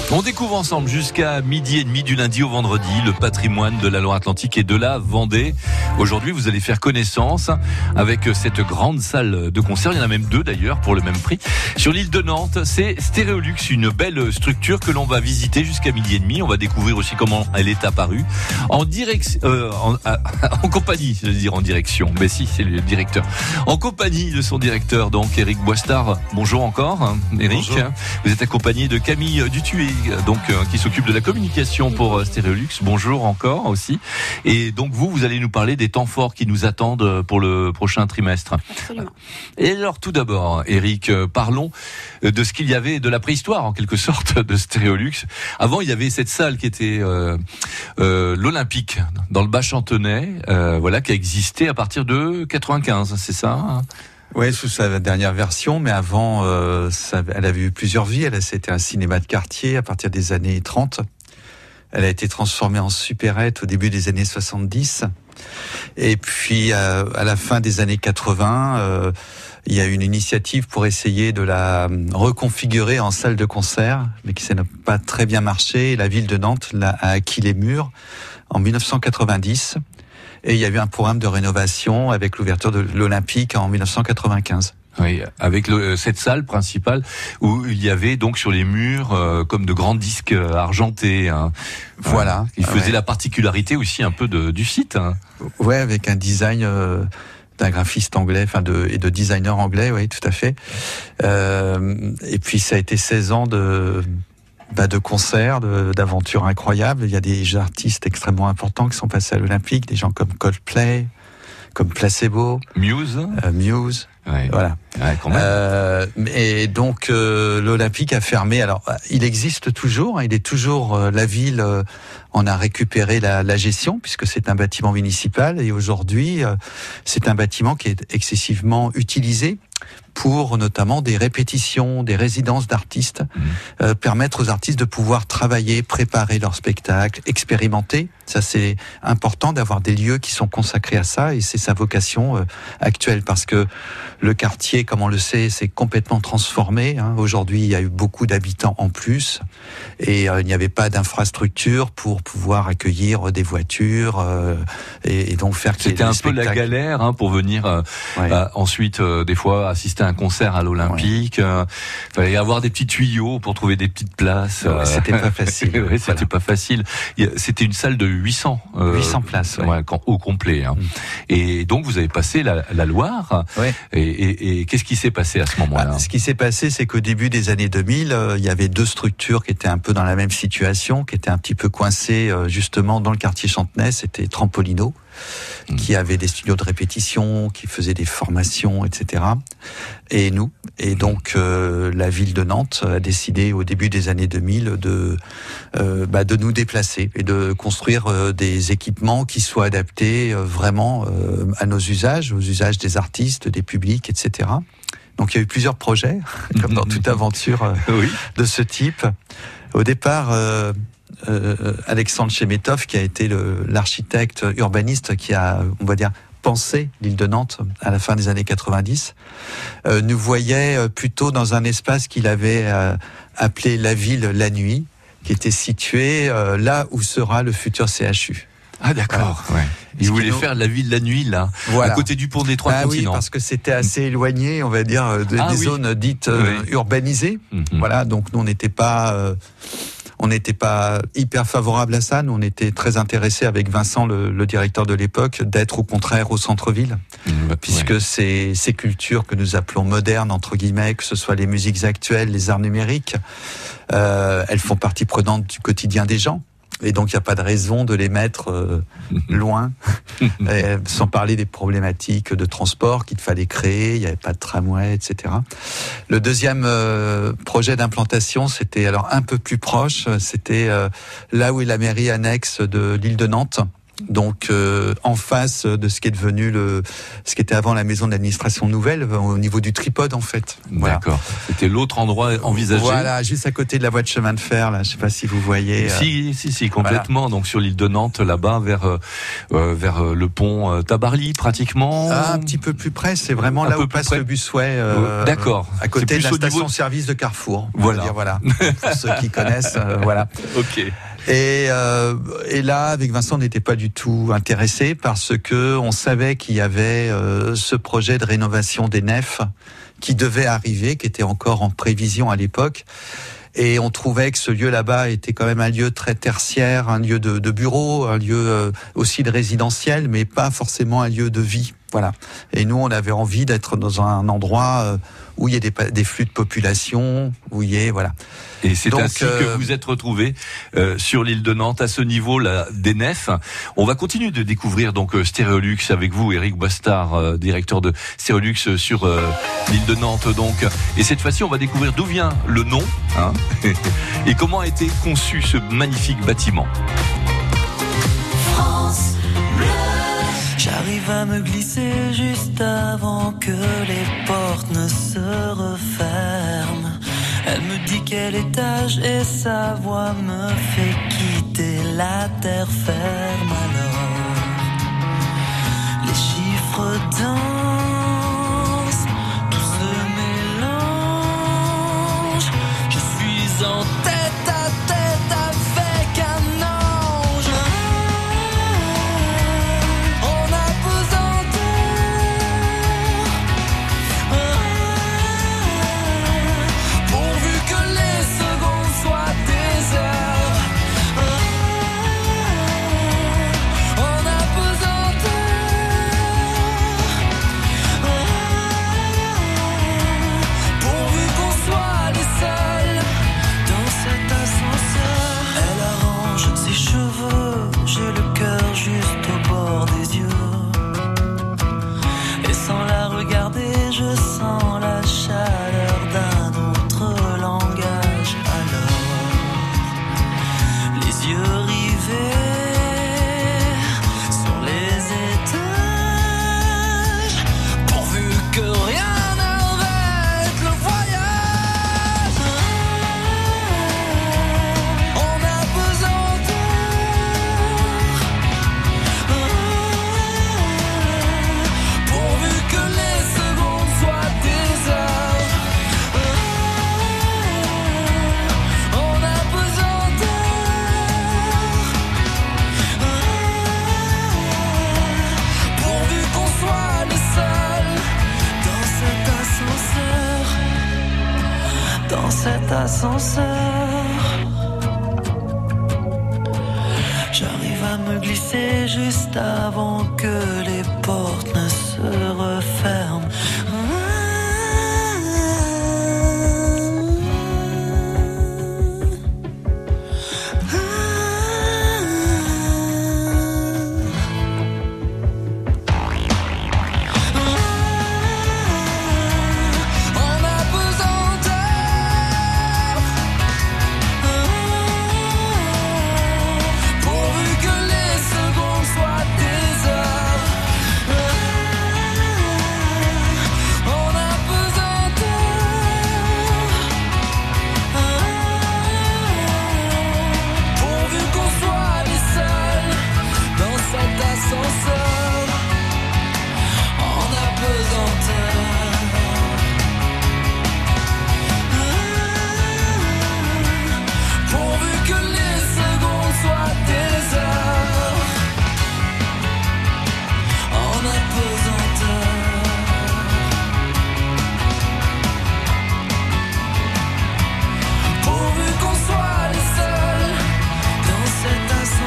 On découvre ensemble jusqu'à midi et demi du lundi au vendredi le patrimoine de la Loire-Atlantique et de la Vendée. Aujourd'hui, vous allez faire connaissance avec cette grande salle de concert. Il y en a même deux d'ailleurs pour le même prix. Sur l'île de Nantes, c'est Stéréolux, une belle structure que l'on va visiter jusqu'à midi et demi. On va découvrir aussi comment elle est apparue. En compagnie, je veux dire en direction. Mais si, c'est le directeur. En compagnie de son directeur, donc Éric Boistard. Bonjour encore, Éric. Bonjour. Vous êtes accompagné de Camille Dutué, donc qui s'occupe de la communication pour Stéréolux. Bonjour encore aussi. Et donc vous allez nous parler des temps forts qui nous attendent pour le prochain trimestre. Absolument. Et alors tout d'abord, Éric, parlons de ce qu'il y avait de la préhistoire en quelque sorte de Stéréolux. Avant, il y avait cette salle qui était l'Olympique dans le Bas-Chantenay, qui a existé à partir de 95, c'est ça ? Oui, sous sa dernière version, mais avant, elle avait eu plusieurs vies. C'était un cinéma de quartier à partir des années 30. Elle a été transformée en supérette au début des années 70. Et puis, à la fin des années 80, il y a eu une initiative pour essayer de la reconfigurer en salle de concert, mais qui n'a pas très bien marché. La ville de Nantes a acquis les murs en 1990. Et il y a eu un programme de rénovation avec l'ouverture de l'Olympique en 1995. Oui, avec cette salle principale où il y avait donc sur les murs comme de grands disques argentés. Hein. Voilà. Il faisait la particularité aussi un peu du site. Hein. Ouais, avec un design d'un graphiste anglais, et de designer anglais, oui, tout à fait. Et puis ça a été 16 ans de concerts, d'aventures incroyables. Il y a des artistes extrêmement importants qui sont passés à l'Olympique, des gens comme Coldplay, comme Placebo, Muse. Ouais. Voilà. Ouais, quand même. Et donc l'Olympique a fermé. Alors il existe toujours. Il est toujours la ville en a récupéré la gestion puisque c'est un bâtiment municipal et aujourd'hui c'est un bâtiment qui est excessivement utilisé pour notamment des répétitions, des résidences d'artistes, permettre aux artistes de pouvoir travailler, préparer leur spectacle, expérimenter. Ça, c'est important d'avoir des lieux qui sont consacrés à ça et c'est sa vocation actuelle parce que le quartier, comme on le sait, s'est complètement transformé. Aujourd'hui, il y a eu beaucoup d'habitants en plus et il n'y avait pas d'infrastructure pour pouvoir accueillir des voitures et donc faire qu'il y ait des spectacles. C'était un peu la galère pour venir ensuite des fois assister à un concert à l'Olympique. Fallait avoir des petits tuyaux pour trouver des petites places. C'était pas facile. Oui, c'était pas facile. C'était une salle de 800 places, au complet. Et donc vous avez passé la Loire. Ouais. Et qu'est-ce qui s'est passé à ce moment-là ? Ce qui s'est passé, c'est qu'au début des années 2000, il y avait deux structures qui étaient un peu dans la même situation, qui étaient un petit peu coincées justement dans le quartier Chantenay. C'était Trampolino, qui avait des studios de répétition, qui faisait des formations, etc. Et nous. Et donc la ville de Nantes a décidé au début des années 2000 de nous déplacer et de construire des équipements qui soient adaptés vraiment à nos usages, aux usages des artistes, des publics, etc. Donc il y a eu plusieurs projets, comme dans toute aventure de ce type. Au départ, Alexandre Chemetov, qui a été l'architecte urbaniste qui a, on va dire, pensé l'île de Nantes à la fin des années 90, nous voyait plutôt dans un espace qu'il avait appelé la ville la nuit, qui était situé là où sera le futur CHU. Ah d'accord. Voilà. Ouais. Il voulait faire la ville la nuit là, à côté du pont des Trois Continents. Oui, parce que c'était assez éloigné, on va dire, des zones dites urbanisées. Voilà, donc nous on n'était pas hyper favorable à ça. Nous, on était très intéressés avec Vincent, le directeur de l'époque, d'être au contraire au centre-ville, puisque ces cultures que nous appelons modernes, entre guillemets, que ce soit les musiques actuelles, les arts numériques, elles font partie prenante du quotidien des gens. Et donc, il n'y a pas de raison de les mettre loin, sans parler des problématiques de transport qu'il fallait créer. Il n'y avait pas de tramway, etc. Le deuxième projet d'implantation, c'était alors un peu plus proche. C'était là où est la mairie annexe de l'île de Nantes, Donc en face de ce qui est devenu ce qui était avant la maison d'administration nouvelle, au niveau du tripode en fait. Voilà. D'accord. C'était l'autre endroit envisagé. Voilà, juste à côté de la voie de chemin de fer. Là, je sais pas si vous voyez. Si, complètement. Voilà. Donc sur l'île de Nantes, là-bas, vers le pont Tabarly, pratiquement. Ah, un petit peu plus près. C'est vraiment là où passe le Busway. D'accord. À côté de la station-service de Carrefour. Voilà. Voilà. Pour ceux qui connaissent, voilà. Ok. Et là, avec Vincent, on n'était pas du tout intéressé parce que on savait qu'il y avait ce projet de rénovation des nefs qui devait arriver, qui était encore en prévision à l'époque. Et on trouvait que ce lieu là-bas était quand même un lieu très tertiaire, un lieu de bureau, un lieu aussi de résidentiel, mais pas forcément un lieu de vie. Voilà. Et nous, on avait envie d'être dans un endroit où il y a des flux de population, où il y a, voilà. Et c'est ainsi que vous êtes retrouvés sur l'île de Nantes, à ce niveau-là des nefs. On va continuer de découvrir donc Stéréolux avec vous, Éric Boistard, directeur de Stéréolux sur l'île de Nantes. Donc, et cette fois-ci, on va découvrir d'où vient le nom, hein, et comment a été conçu ce magnifique bâtiment. France Bleu. J'arrive à me glisser juste avant que les portes ne se referment. Elle me dit quel étage et sa voix me fait quitter la terre ferme. Alors, les chiffres dansent, tout se mélange. Je suis en tête à tête avec un ange. En apesanteur, pourvu que les secondes soient des heures. En apesanteur, pourvu qu'on soit les seuls dans cet ascenseur. Elle arrange ses cheveux, j'ai le cœur juste au bord des yeux. Et sans la regarder, je sens la chaleur d'un autre langage. Alors, les yeux rivés sur les étages, pourvu que rien n'arrête le voyage. On a pesanteur, pourvu que les secondes soient des heures. On a pesanteur, pourvu qu'on soit les seuls dans cet ascenseur. Dans cet ascenseur, j'arrive à me glisser juste avant que les portes ne se referment. On a pesanteur, pourvu que les secondes soient des heures. On a pesanteur, pourvu qu'on soit les seuls dans cet ascenseur. On a pesanteur, pourvu que les secondes soient des heures. On a pesanteur, pourvu qu'on soit les seuls dans cet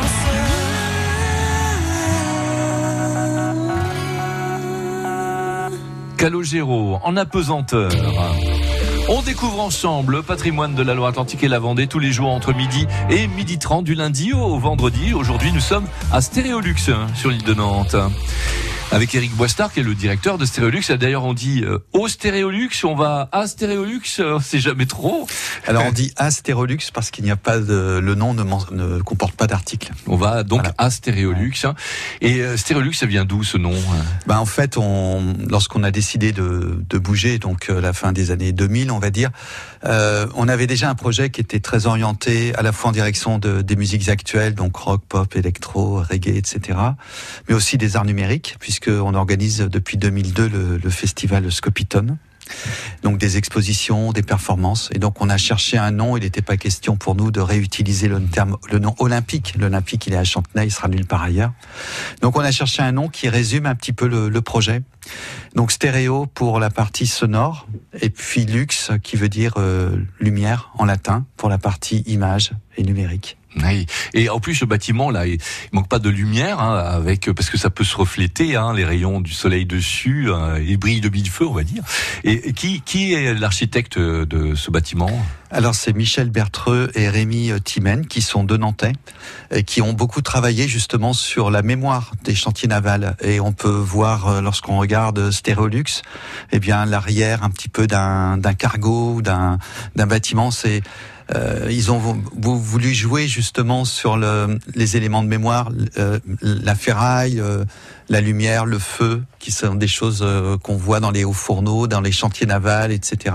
ascenseur. Calogero, en apesanteur. On découvre ensemble le patrimoine de la Loire-Atlantique et la Vendée tous les jours entre midi et 12h30 du lundi au vendredi. Aujourd'hui, nous sommes à Stéréolux sur l'île de Nantes. Avec Éric Boistard, qui est le directeur de Stéréolux. D'ailleurs, on dit au Stéréolux, on va à Stéréolux, c'est jamais trop. Alors on dit à Stéréolux parce qu'il n'y a pas le nom ne comporte pas d'article. On va donc à Stéréolux. Et Stéréolux, ça vient d'où ce nom? En fait, lorsqu'on a décidé de bouger, donc la fin des années 2000, on va dire, on avait déjà un projet qui était très orienté à la fois en direction des musiques actuelles, donc rock, pop, électro, reggae, etc., mais aussi des arts numériques, puisqu'on organise depuis 2002 le festival Scopiton. Donc des expositions, des performances. Et donc on a cherché un nom. Il n'était pas question pour nous de réutiliser le nom olympique. L'Olympique, il est à Chantenay, il sera nulle part ailleurs. Donc on a cherché un nom qui résume un petit peu le projet. Donc stéréo pour la partie sonore, et puis lux qui veut dire lumière en latin pour la partie image et numérique. Oui. Et en plus, le bâtiment, là, il manque pas de lumière, parce que ça peut se refléter, les rayons du soleil dessus, il brille de mille feux, on va dire. Et qui est l'architecte de ce bâtiment? Alors c'est Michel Bertreux et Rémi Timen, qui sont deux Nantais, et qui ont beaucoup travaillé justement sur la mémoire des chantiers navals. Et on peut voir, lorsqu'on regarde Stéréolux, l'arrière un petit peu d'un cargo ou d'un bâtiment. Ils ont voulu jouer justement sur les éléments de mémoire, la ferraille, la lumière, le feu, qui sont des choses qu'on voit dans les hauts fourneaux, dans les chantiers navals, etc.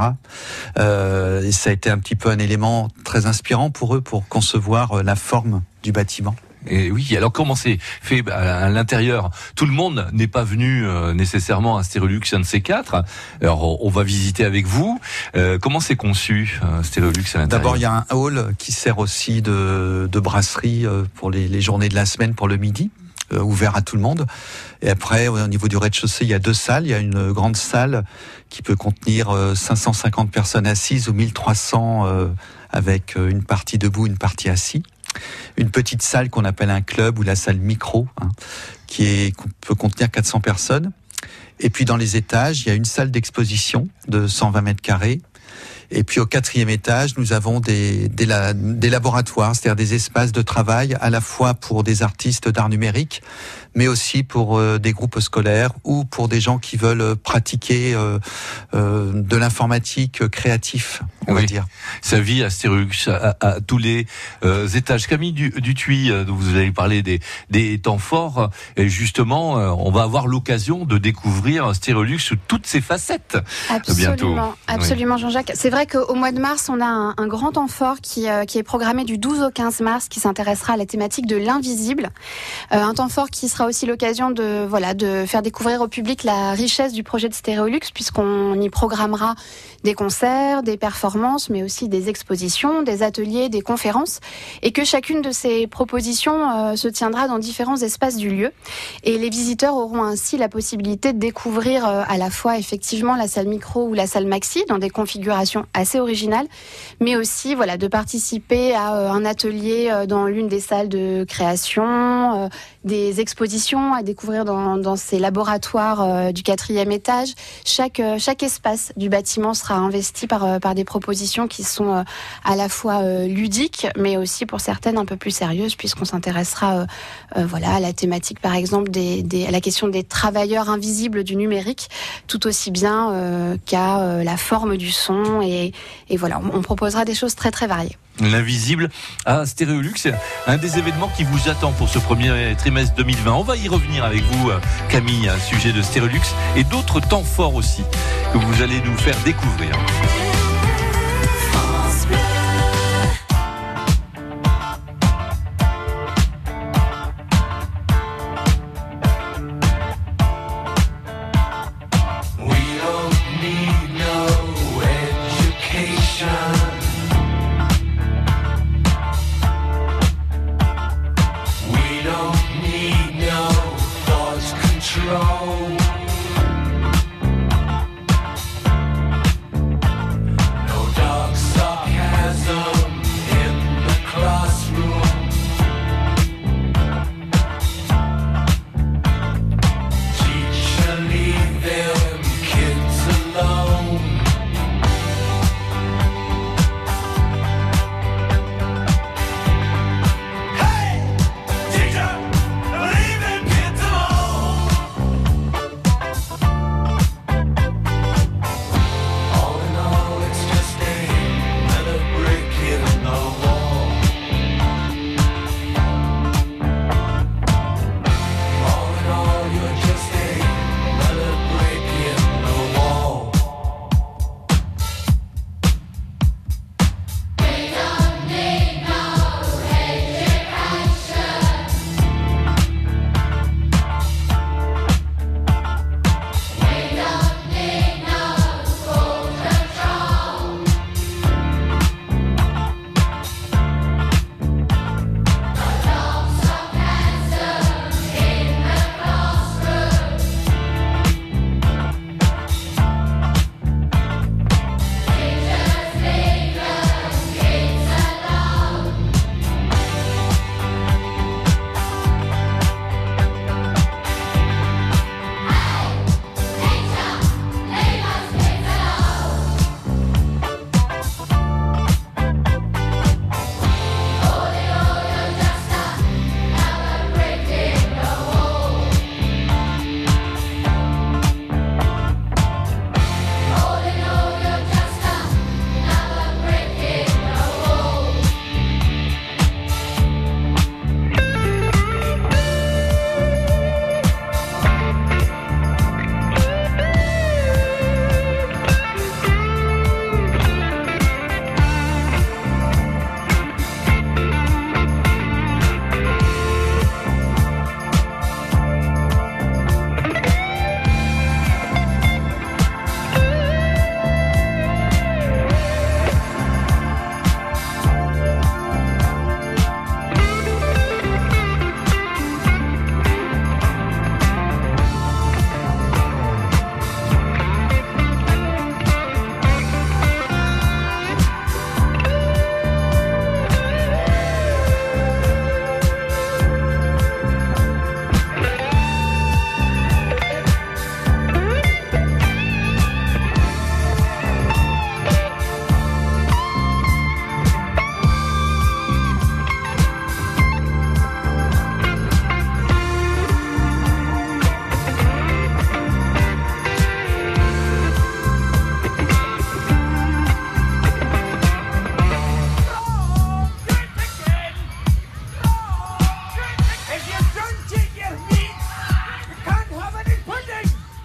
Et ça a été un petit peu un élément très inspirant pour eux pour concevoir la forme du bâtiment. Et oui, alors comment c'est fait à l'intérieur? Tout le monde n'est pas venu nécessairement à Stéréolux, un de ces quatre. Alors on va visiter avec vous. Comment c'est conçu Stéréolux à l'intérieur? D'abord, il y a un hall qui sert aussi de brasserie pour les journées de la semaine, pour le midi, ouvert à tout le monde. Et après, au niveau du rez-de-chaussée, il y a deux salles. Il y a une grande salle qui peut contenir 550 personnes assises ou 1300 avec une partie debout, une partie assise. Une petite salle qu'on appelle un club ou la salle micro, qui peut contenir 400 personnes. Et puis dans les étages, il y a une salle d'exposition de 120 mètres carrés. Et puis au 4e étage, nous avons des laboratoires, c'est-à-dire des espaces de travail à la fois pour des artistes d'art numérique, mais aussi pour des groupes scolaires ou pour des gens qui veulent pratiquer de l'informatique créatif, on va dire. Ça vit à Stéréolux à tous les étages. Camille Dutuy, vous avez parlé des temps forts. Et justement, on va avoir l'occasion de découvrir Stéréolux sous toutes ses facettes. Absolument, Jean-Jacques. C'est vrai qu'au mois de mars, on a un grand temps fort qui est programmé du 12 au 15 mars, qui s'intéressera à la thématique de l'invisible. Un temps fort qui sera aussi l'occasion de faire découvrir au public la richesse du projet de Stéréolux, puisqu'on y programmera des concerts, des performances, mais aussi des expositions, des ateliers, des conférences, et que chacune de ces propositions se tiendra dans différents espaces du lieu. Et les visiteurs auront ainsi la possibilité de découvrir à la fois effectivement la salle micro ou la salle maxi dans des configurations assez originales, mais aussi de participer à un atelier dans l'une des salles de création, des expositions à découvrir dans ces laboratoires du 4e étage. Chaque espace du bâtiment sera investi par des propositions qui sont à la fois ludiques, mais aussi pour certaines un peu plus sérieuses, puisqu'on s'intéressera à la thématique par exemple à la question des travailleurs invisibles du numérique, tout aussi bien qu'à la forme du son, et voilà, on proposera des choses très très variées. L'invisible à Stéréolux, c'est un des événements qui vous attend pour ce premier trimestre 2020. On va y revenir avec vous, Camille, à un sujet de Stéréolux et d'autres temps forts aussi que vous allez nous faire découvrir.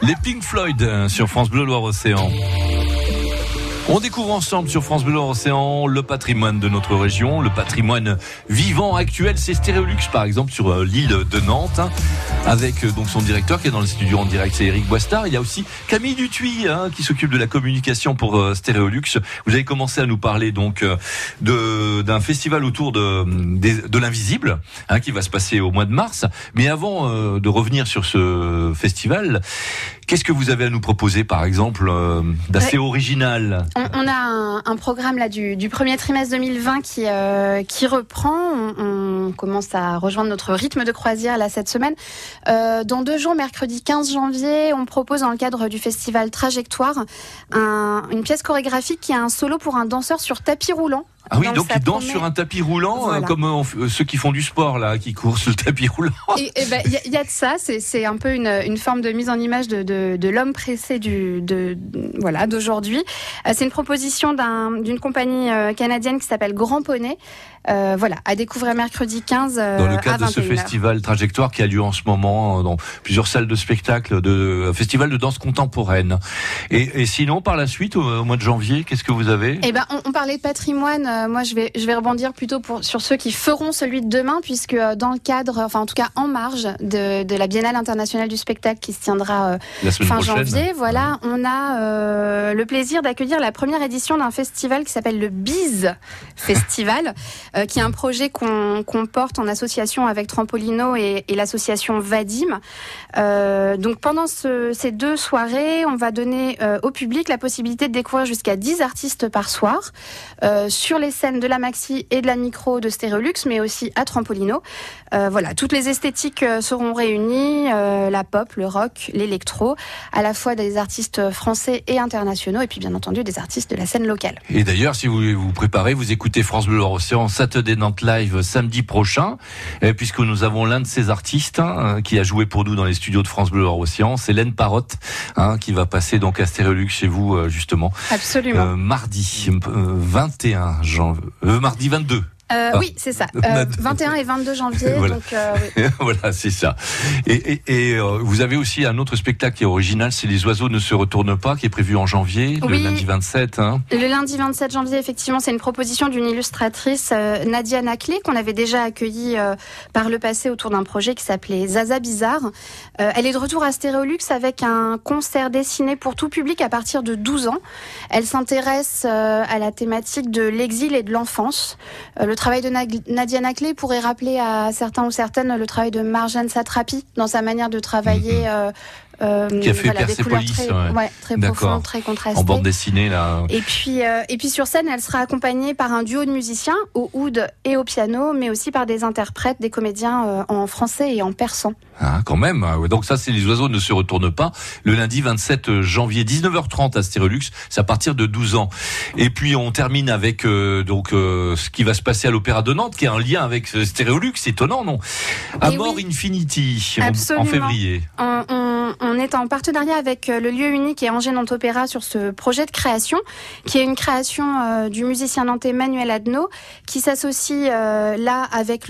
Les Pink Floyd sur France Bleu Loire-Océan. On découvre ensemble sur France Bleu Océan le patrimoine de notre région, le patrimoine vivant actuel. C'est Stéréolux par exemple sur l'île de Nantes, avec donc son directeur qui est dans le studio en direct, c'est Eric Boistard. Il y a aussi Camille Dutuy qui s'occupe de la communication pour Stéréolux. Vous avez commencé à nous parler donc d'un festival autour de l'invisible qui va se passer au mois de mars. Mais avant de revenir sur ce festival, qu'est-ce que vous avez à nous proposer, par exemple, d'assez original? On a un programme là du premier trimestre 2020 qui reprend. On commence à rejoindre notre rythme de croisière là cette semaine. Dans 2 jours, mercredi 15 janvier, on propose dans le cadre du festival Trajectoire une pièce chorégraphique qui a un solo pour un danseur sur tapis roulant. Ah oui, donc ils dansent sur un tapis roulant, voilà. Comme ceux qui font du sport là, qui courent sur le tapis roulant. Et ben il y a de ça, c'est un peu une forme de mise en image de l'homme pressé d'aujourd'hui. C'est une proposition d'une compagnie canadienne qui s'appelle Grand Poney. À découvrir mercredi 15 dans le cadre de ce festival Trajectoire qui a lieu en ce moment dans plusieurs salles de spectacle, festival de danse contemporaine. Et sinon, par la suite, au mois de janvier, qu'est-ce que vous avez? Eh ben, on parlait de patrimoine. Moi, je vais rebondir plutôt sur ceux qui feront celui de demain, puisque dans le cadre, enfin en tout cas en marge de la Biennale internationale du spectacle qui se tiendra fin janvier, on a le plaisir d'accueillir la première édition d'un festival qui s'appelle le Biz Festival. Qui est un projet qu'on porte en association avec Trampolino et l'association Vadim. Donc pendant ces 2 soirées, on va donner au public la possibilité de découvrir jusqu'à 10 artistes par soir sur les scènes de la Maxi et de la Micro de Stéréolux, mais aussi à Trampolino. Toutes les esthétiques seront réunies, la pop, le rock, l'électro, à la fois des artistes français et internationaux, et puis bien entendu des artistes de la scène locale. Et d'ailleurs, si vous vous préparez, vous écoutez France Bleu Océan Saturday Nantes Live samedi prochain, puisque nous avons l'un de ces artistes qui a joué pour nous dans les studios de France Bleu Océan, c'est Laine Parotte, qui va passer donc à Stéréolux chez vous justement. Absolument. Mardi 21 janvier, mardi 22. Oui, c'est ça. 21 et 22 janvier. Voilà. Donc, oui. Voilà, c'est ça. Et vous avez aussi un autre spectacle qui est original, c'est Les Oiseaux ne se retournent pas, qui est prévu en janvier, le lundi 27. Le lundi 27 janvier, effectivement, c'est une proposition d'une illustratrice, Nadia Naclé, qu'on avait déjà accueillie par le passé autour d'un projet qui s'appelait Zaza Bizarre. Elle est de retour à Stéréolux avec un concert dessiné pour tout public à partir de 12 ans. Elle s'intéresse à la thématique de l'exil et de l'enfance. Le travail de Nadia Naclé pourrait rappeler à certains ou certaines le travail de Marjane Satrapi dans sa manière de travailler. Qui a fait Persépolis, très profonde, très contrastée. En bande dessinée là. Et puis sur scène, elle sera accompagnée par un duo de musiciens au oud et au piano, mais aussi par des interprètes, des comédiens en français et en persan. Ah, quand même. Donc ça, c'est Les Oiseaux ne se retournent pas. Le lundi 27 janvier, 19h30 à Stéréolux. C'est à partir de 12 ans. Et puis on termine avec ce qui va se passer à l'Opéra de Nantes, qui a un lien avec Stéréolux. C'est étonnant, non? Amor Infinity en février. On est en partenariat avec le lieu unique et Angers Nantes Opéra sur ce projet de création, qui est une création du musicien nantais Manuel Adno, qui s'associe là avec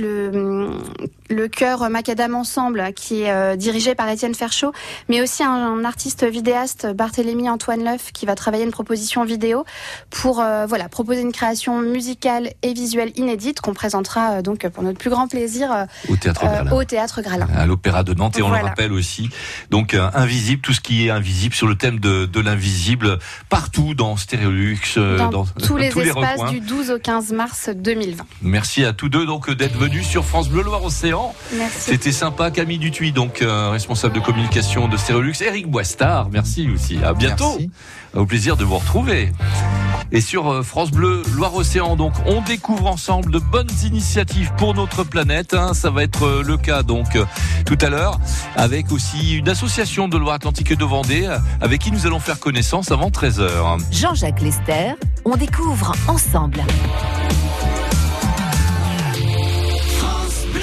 le chœur Macadam Ensemble, qui est dirigé par Étienne Ferchaud, mais aussi un artiste vidéaste, Barthélemy Antoine Leuf, qui va travailler une proposition vidéo pour proposer une création musicale et visuelle inédite qu'on présentera donc pour notre plus grand plaisir au Théâtre Gralin. À l'Opéra de Nantes, et on le rappelle aussi. Donc invisible, tout ce qui est invisible sur le thème de l'invisible, partout dans Stéréolux, dans tous les espaces du 12 au 15 mars 2020. Merci à tous deux donc d'être venus sur France Bleu Loire-Océan. Merci. C'était sympa. Camille Dutuy, donc responsable de communication de Stéréolux. Eric Boistard, merci aussi. À bientôt. Merci. Au plaisir de vous retrouver. Et sur France Bleu Loire-Océan, donc, on découvre ensemble de bonnes initiatives pour notre planète. Ça va être le cas donc tout à l'heure, avec aussi une association de Loire-Atlantique et de Vendée, avec qui nous allons faire connaissance avant 13h. Jean-Jacques Lester, on découvre ensemble.